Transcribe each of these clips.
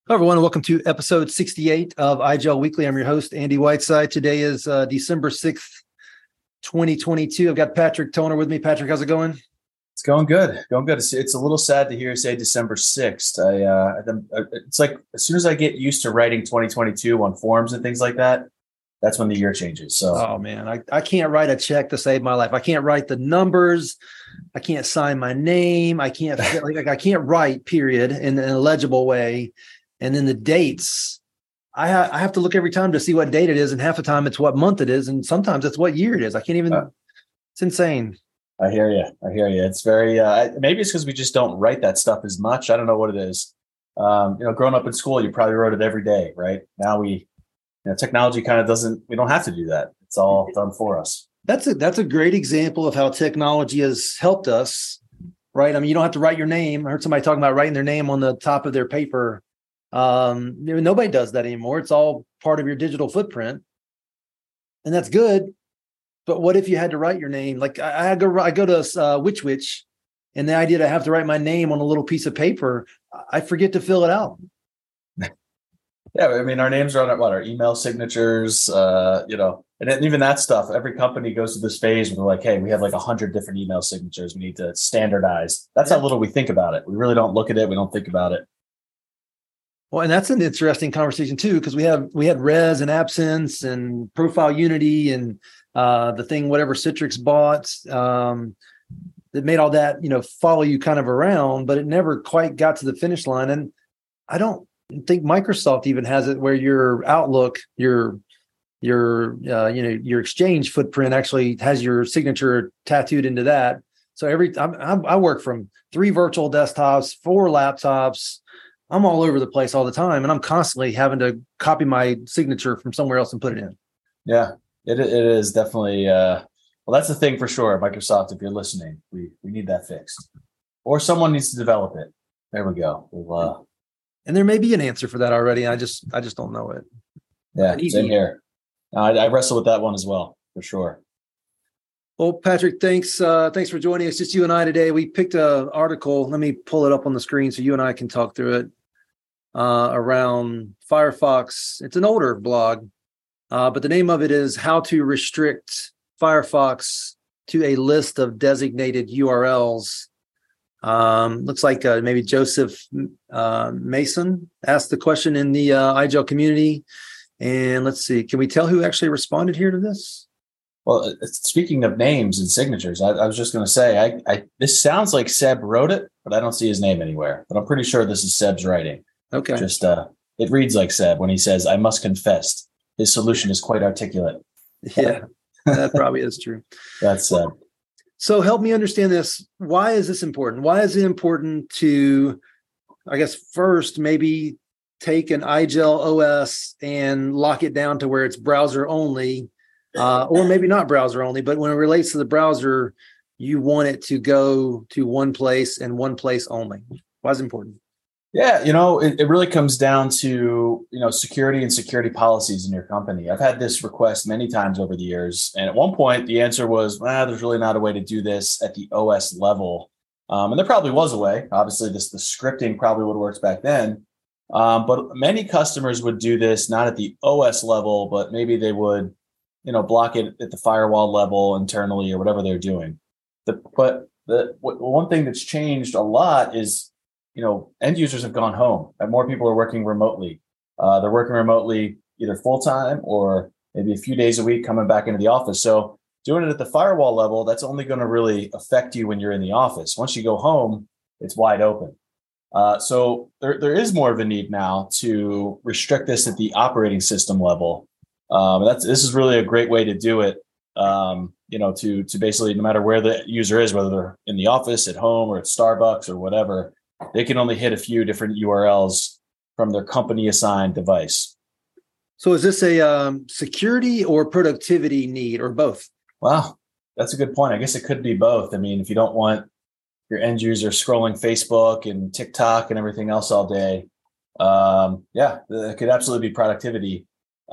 Hello, everyone. Welcome to episode 68 of iGel Weekly. I'm your host, Andy Whiteside. Today is December 6th, 2022. I've got Patrick Toner with me. Patrick, how's it going? It's going good. Going good. It's a little sad to hear you say December 6th. It's like as soon as I get used to writing 2022 on forms and things like that, that's when the year changes. So, oh man, I can't write a check to save my life. I can't write the numbers. I can't sign my name. I can't I can't write period in a legible way. And then the dates, I have to look every time to see what date it is. And half the time it's what month it is. And sometimes it's what year it is. I can't even, it's insane. I hear you. It's very, maybe it's because we just don't write that stuff as much. I don't know what it is. Growing up in school, you probably wrote it every day, right? Now technology kind of we don't have to do that. It's all done for us. That's a great example of how technology has helped us, right? I mean, you don't have to write your name. I heard somebody talking about writing their name on the top of their paper. Nobody does that anymore. It's all part of your digital footprint, and that's good. But what if you had to write your name? Like I go to Which, and the idea to have to write my name on a little piece of paper, I forget to fill it out. Yeah, I mean, our names are on our email signatures, and then even that stuff. Every company goes through this phase where they're like, "Hey, we have like 100 different email signatures. We need to standardize." That's how little we think about it. We really don't look at it. We don't think about it. Well, and that's an interesting conversation too, because we had res and absence and profile unity and the thing, whatever Citrix bought, that made all that, follow you kind of around, but it never quite got to the finish line. And I don't think Microsoft even has it where your Outlook, your Exchange footprint actually has your signature tattooed into that. So I work from 3 virtual desktops, 4 laptops. I'm all over the place all the time, and I'm constantly having to copy my signature from somewhere else and put it in. Yeah, it is definitely. Well, that's the thing for sure. Microsoft, if you're listening, we need that fixed, or someone needs to develop it. There we go. And there may be an answer for that already. I just don't know it. Yeah, same here. I wrestle with that one as well, for sure. Well, Patrick, thanks for joining us. Just you and I today. We picked an article. Let me pull it up on the screen so you and I can talk through it. Around Firefox. It's an older blog, but the name of it is How to Restrict Firefox to a List of Designated URLs. Looks like maybe Joseph Mason asked the question in the iGel community. And let's see, can we tell who actually responded here to this? Well, speaking of names and signatures, I was just going to say, this sounds like Seb wrote it, but I don't see his name anywhere. But I'm pretty sure this is Seb's writing. Okay. Just it reads like Seb when he says, "I must confess, his solution is quite articulate." Yeah, that probably is true. That's Seb. So help me understand this. Why is this important? Why is it important to, I guess, first maybe take an iGel OS and lock it down to where it's browser only, or maybe not browser only, but when it relates to the browser, you want it to go to one place and one place only. Why is it important? Yeah, it really comes down to, security and security policies in your company. I've had this request many times over the years. And at one point, the answer was, there's really not a way to do this at the OS level. And there probably was a way. Obviously, the scripting probably would have worked back then. But many customers would do this not at the OS level, but maybe they would, block it at the firewall level internally or whatever they're doing. But the one thing that's changed a lot is, end users have gone home and more people are working remotely. They're working remotely either full-time or maybe a few days a week coming back into the office. So doing it at the firewall level, that's only going to really affect you when you're in the office. Once you go home, it's wide open. So there is more of a need now to restrict this at the operating system level. This is really a great way to do it. To basically, no matter where the user is, whether they're in the office, at home, or at Starbucks or whatever, they can only hit a few different URLs from their company assigned device. So is this a security or productivity need, or both? Well, that's a good point. I guess it could be both. I mean, if you don't want your end user scrolling Facebook and TikTok and everything else all day, it could absolutely be productivity.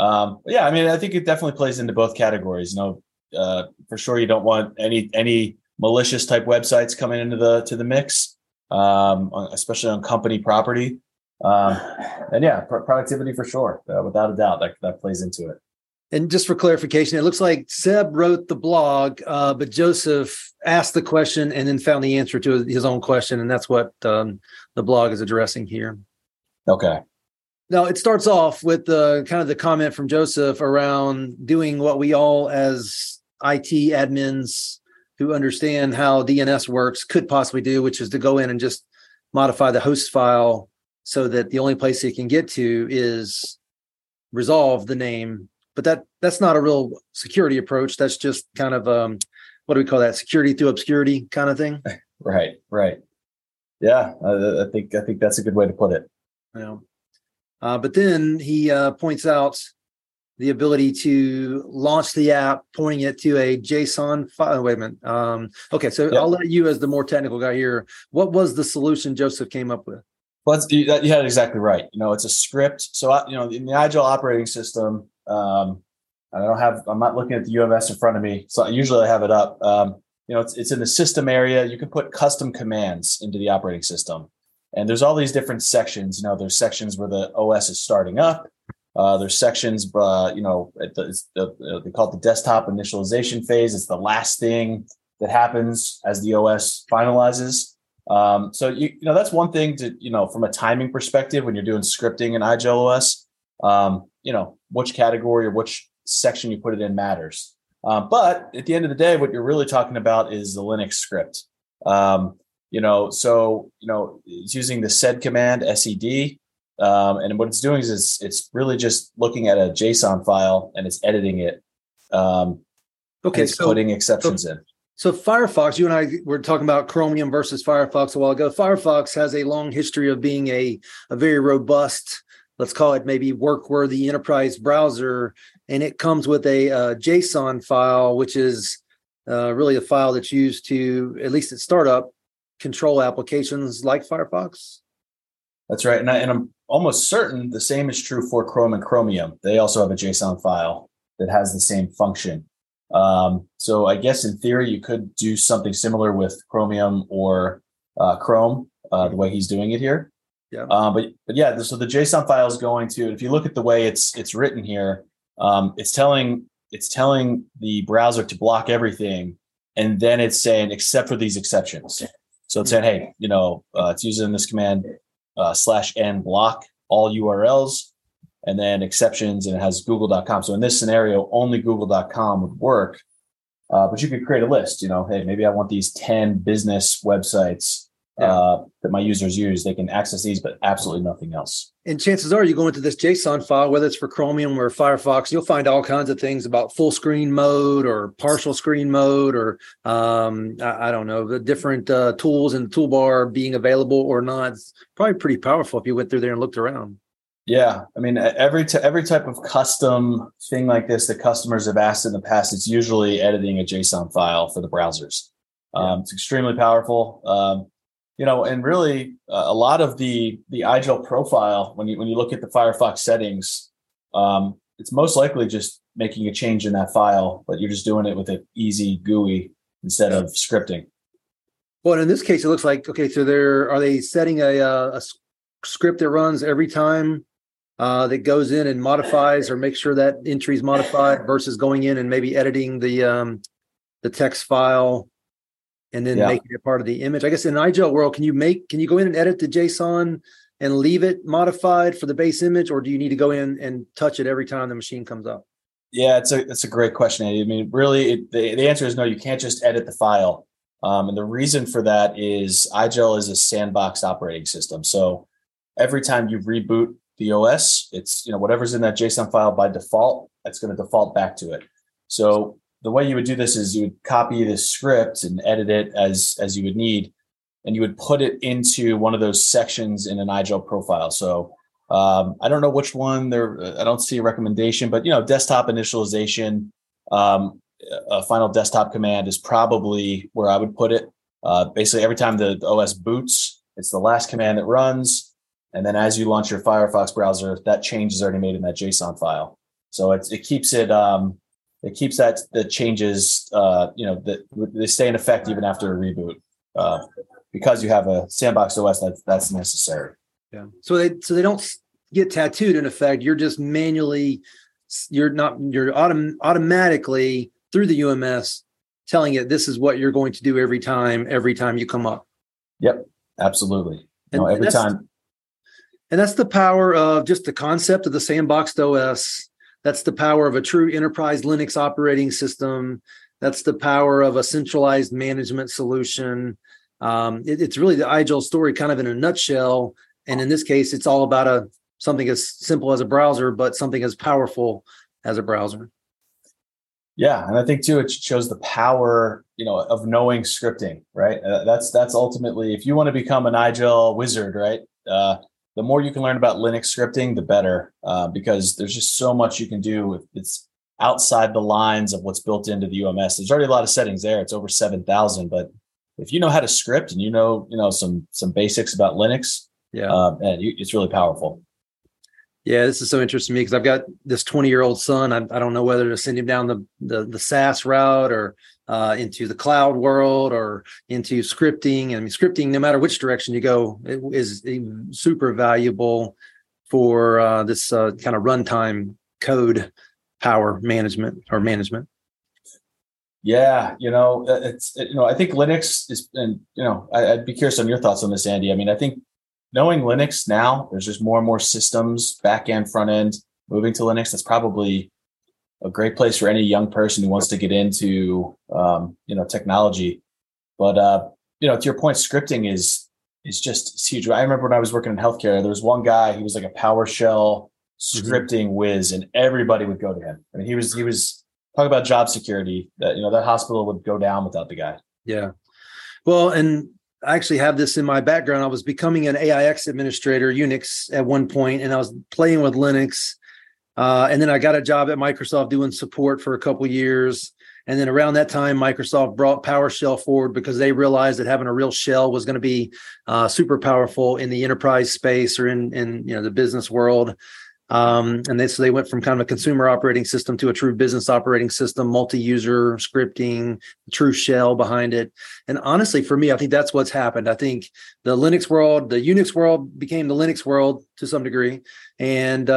I think it definitely plays into both categories. For sure, you don't want any malicious type websites coming into the mix, especially on company property. And yeah, productivity for sure, without a doubt, that plays into it. And just for clarification, it looks like Seb wrote the blog, but Joseph asked the question and then found the answer to his own question. And that's what the blog is addressing here. Okay. Now, it starts off with kind of the comment from Joseph around doing what we all as IT admins who understand how DNS works could possibly do, which is to go in and just modify the host file so that the only place it can get to is resolve the name. But that's not a real security approach. That's just kind of what do we call that? Security through obscurity kind of thing. Right. Yeah, I think that's a good way to put it. Yeah. But then he points out the ability to launch the app, pointing it to a JSON file. Wait a minute. Okay, so I'll let you, as the more technical guy here, what was the solution Joseph came up with? Well, you had it exactly right. It's a script. So, in the Agile operating system, I'm not looking at the UMS in front of me. So usually I have it up. It's in the system area. You can put custom commands into the operating system. And there's all these different sections. There's sections where the OS is starting up. There's sections, they call it the desktop initialization phase. It's the last thing that happens as the OS finalizes. So that's one thing to, from a timing perspective, when you're doing scripting in Agile OS, which category or which section you put it in matters. But at the end of the day, what you're really talking about is the Linux script. It's using the sed command, SED. And what it's doing is it's really just looking at a JSON file and it's editing it. It's putting exceptions in. So Firefox, you and I were talking about Chromium versus Firefox a while ago. Firefox has a long history of being a very robust, let's call it maybe work-worthy enterprise browser. And it comes with a JSON file, which is really a file that's used to, at least at startup, control applications like Firefox. That's right. And I'm almost certain the same is true for Chrome and Chromium. They also have a JSON file that has the same function. So I guess in theory, you could do something similar with Chromium or Chrome, the way he's doing it here. Yeah. But yeah, so the JSON file is going to, if you look at the way it's written here, it's telling the browser to block everything. And then it's saying, except for these exceptions. So it's saying, hey, it's using this command /n block all URLs and then exceptions, and it has google.com. So in this scenario, only google.com would work. But you could create a list, hey, maybe I want these 10 business websites that my users use. They can access these, but absolutely nothing else. And chances are you go into this JSON file, whether it's for Chromium or Firefox, you'll find all kinds of things about full screen mode or partial screen mode, or I don't know, the different tools in the toolbar being available or not. It's probably pretty powerful if you went through there and looked around. Yeah. I mean, every type of custom thing like this that customers have asked in the past, it's usually editing a JSON file for the browsers. It's extremely powerful. And really a lot of the Agile profile, when you look at the Firefox settings, it's most likely just making a change in that file, but you're just doing it with an easy GUI instead of scripting. Well, in this case, it looks like, okay, so are they setting a script that runs every time that goes in and modifies or makes sure that entry is modified versus going in and maybe editing the text file and then making it part of the image? I guess in an Agile world, can you go in and edit the JSON and leave it modified for the base image, or do you need to go in and touch it every time the machine comes up? Yeah, it's a great question, Andy. I mean, really, the answer is no. You can't just edit the file, and the reason for that is Agile is a sandbox operating system. So every time you reboot the OS, it's whatever's in that JSON file by default, it's going to default back to it. So the way you would do this is you would copy this script and edit it as you would need, and you would put it into one of those sections in an Agile profile. So I don't know which one there. I don't see a recommendation, but desktop initialization, a final desktop command is probably where I would put it. Basically, every time the OS boots, it's the last command that runs, and then as you launch your Firefox browser, that change is already made in that JSON file. So it keeps it. It keeps the changes, that they stay in effect even after a reboot, because you have a sandbox OS that's necessary. Yeah. So they don't get tattooed in effect. You're just manually, automatically through the UMS telling it this is what you're going to do every time you come up. Yep, absolutely. Every time. And that's the power of just the concept of the sandboxed OS. That's the power of a true enterprise Linux operating system. That's the power of a centralized management solution. It's really the iGel story kind of in a nutshell. And in this case, it's all about something as simple as a browser, but something as powerful as a browser. Yeah, and I think too, it shows the power, of knowing scripting, right? That's ultimately, if you want to become an iGel wizard, right? The more you can learn about Linux scripting, the better, because there's just so much you can do if it's outside the lines of what's built into the UMS. There's already a lot of settings there. It's over 7,000, but if you know how to script and some basics about Linux, it's really powerful. Yeah, this is so interesting to me because I've got this 20-year-old son. I don't know whether to send him down the SaaS route or into the cloud world or into scripting. I mean, scripting, no matter which direction you go, it is super valuable for this kind of runtime code power management. Yeah, I think Linux is, and I'd be curious on your thoughts on this, Andy. I mean, I think knowing Linux now, there's just more and more systems, back end, front end, moving to Linux. That's probably a great place for any young person who wants to get into, technology. But, to your point, scripting is just huge. I remember when I was working in healthcare, there was one guy, he was like a PowerShell scripting whiz, and everybody would go to him. I mean, he was talking about job security, that, that hospital would go down without the guy. Yeah. Well, and I actually have this in my background. I was becoming an AIX administrator, Unix at one point, and I was playing with Linux. And then I got a job at Microsoft doing support for a couple of years. And then around that time, Microsoft brought PowerShell forward because they realized that having a real shell was going to be super powerful in the enterprise space or in the business world. So they went from kind of a consumer operating system to a true business operating system, multi-user scripting, true shell behind it. And honestly, for me, I think that's what's happened. I think the Linux world, the Unix world became the Linux world to some degree. And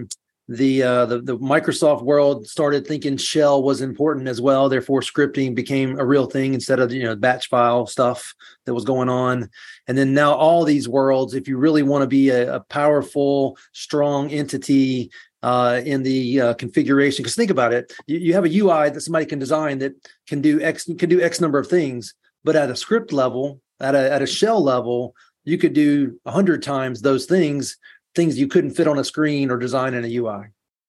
the Microsoft world started thinking shell was important as well. Therefore, scripting became a real thing instead of batch file stuff that was going on. And then now all these worlds, if you really want to be a powerful, strong entity in the configuration, because think about it, you have a UI that somebody can design that can do X number of things, but at a script level, at a shell level, you could do 100 times those things you couldn't fit on a screen or design in a UI.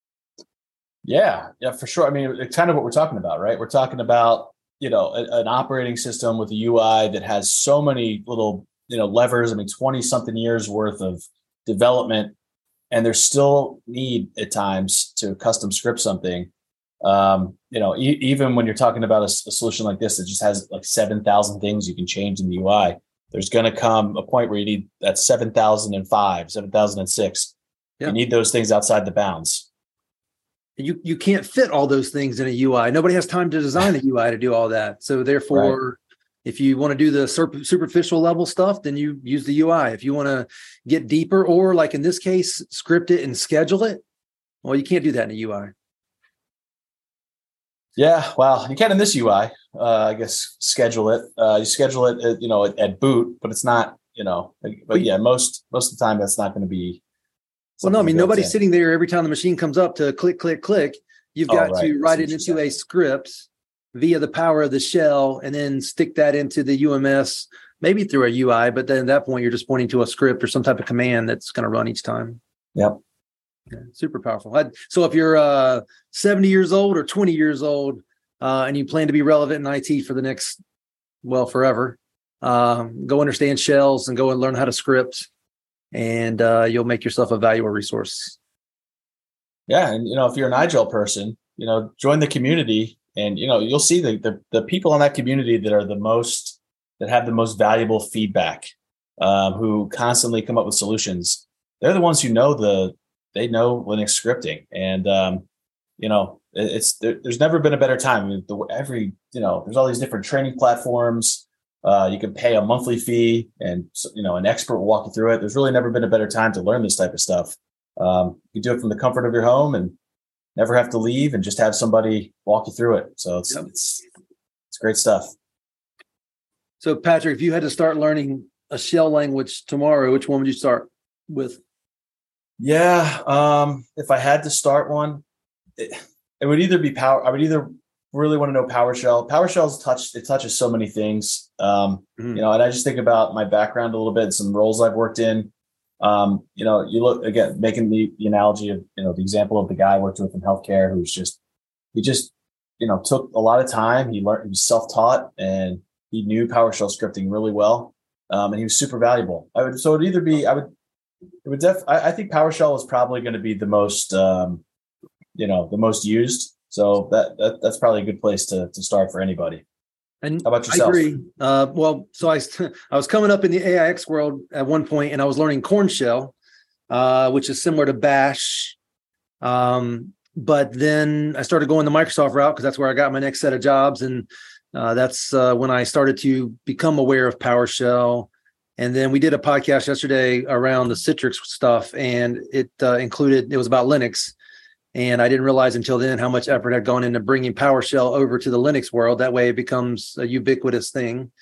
Yeah, for sure. I mean, it's kind of what we're talking about, right? We're talking about, an operating system with a UI that has so many little, levers. I mean, 20 something years worth of development, and there's still need at times to custom script something. Even when you're talking about a solution like this that just has like 7,000 things you can change in the UI, there's going to come a point where you need that 7,005, 7,006. Yeah. You need those things outside the bounds. You can't fit all those things in a UI. Nobody has time to design a UI to do all that. So therefore, If you want to do the superficial level stuff, then you use the UI. If you want to get deeper, or like in this case, script it and schedule it, well, you can't do that in a UI. Yeah, well, you can in this UI. I guess schedule it. You schedule it, at boot, but it's not, But yeah, most of the time that's not going to be. Well, no, I mean nobody's sitting there every time the machine comes up to click, click, click. You've got to write it into a script via the power of the shell, and then stick that into the UMS, maybe through a UI. But then at that point, you're just pointing to a script or some type of command that's going to run each time. Yep. Yeah, super powerful. So if you're 70 years old or 20 years old and you plan to be relevant in IT for the next, forever, go understand shells and go and learn how to script, and you'll make yourself a valuable resource. Yeah. And, if you're an iGel person, join the community, and, you'll see the people in that community that have the most valuable feedback, who constantly come up with solutions. They're the ones who they know Linux scripting, and there's never been a better time. I mean, there's all these different training platforms. You can pay a monthly fee, and an expert will walk you through it. There's really never been a better time to learn this type of stuff. You do it from the comfort of your home and never have to leave, and just have somebody walk you through it. So it's great stuff. So Patrick, if you had to start learning a shell language tomorrow, which one would you start with? Yeah. If I had to start one, it would either be I would either really want to know PowerShell. PowerShell touches so many things. And I just think about my background a little bit, some roles I've worked in. You look again, making the analogy of, the example of the guy I worked with in healthcare, he just took a lot of time. He was self-taught, and he knew PowerShell scripting really well. And he was super valuable. I think PowerShell is probably going to be the most, the most used. So that's probably a good place to start for anybody. And how about yourself? I agree. So I was coming up in the AIX world at one point, and I was learning Corn Shell, which is similar to Bash. But then I started going the Microsoft route because that's where I got my next set of jobs. And that's when I started to become aware of PowerShell. And then we did a podcast yesterday around the Citrix stuff, and it was about Linux. And I didn't realize until then how much effort had gone into bringing PowerShell over to the Linux world. That way it becomes a ubiquitous thing.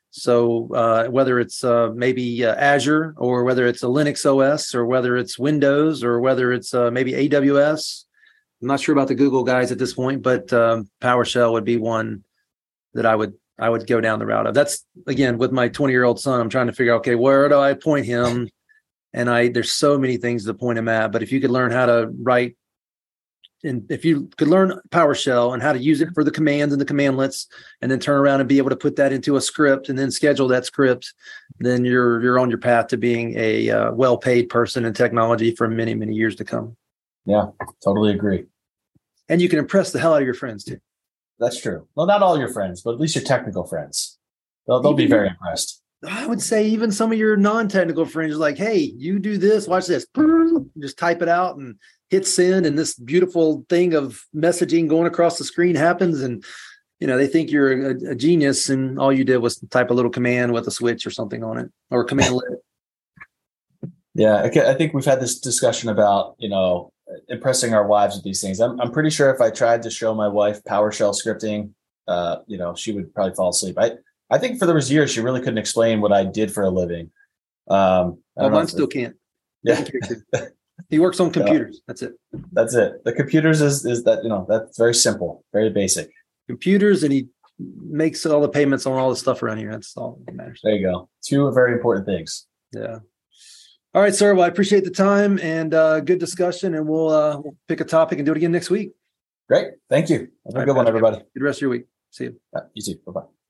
So whether it's maybe Azure, or whether it's a Linux OS, or whether it's Windows, or whether it's maybe AWS, I'm not sure about the Google guys at this point, but PowerShell would be one that I would go down the route of. That's, again, with my 20-year-old son, I'm trying to figure out, okay, where do I point him? And there's so many things to point him at. But if you could learn how to write, and if you could learn PowerShell and how to use it for the commands and the commandlets, and then turn around and be able to put that into a script and then schedule that script, then you're on your path to being a well-paid person in technology for many, many years to come. Yeah, totally agree. And you can impress the hell out of your friends too. That's true. Well, not all your friends, but at least your technical friends. They'll be very impressed. I would say even some of your non-technical friends are like, hey, you do this, watch this. Just type it out and hit send, and this beautiful thing of messaging going across the screen happens. And, they think you're a genius, and all you did was type a little command with a switch or something on it, or a command lit. Yeah, I think we've had this discussion about, impressing our wives with these things. I'm pretty sure if I tried to show my wife PowerShell scripting, she would probably fall asleep. I think for there was years she really couldn't explain what I did for a living. Mine still can't. Yeah. He works on computers. That's it. That's it. The computers is that, that's very simple, very basic. Computers, and he makes all the payments on all the stuff around here. That's all that matters. There you go. Two very important things. Yeah. All right, sir. Well, I appreciate the time and good discussion, and we'll pick a topic and do it again next week. Great. Thank you. Have a good one, everybody. Good rest of your week. See you. You too. Bye-bye.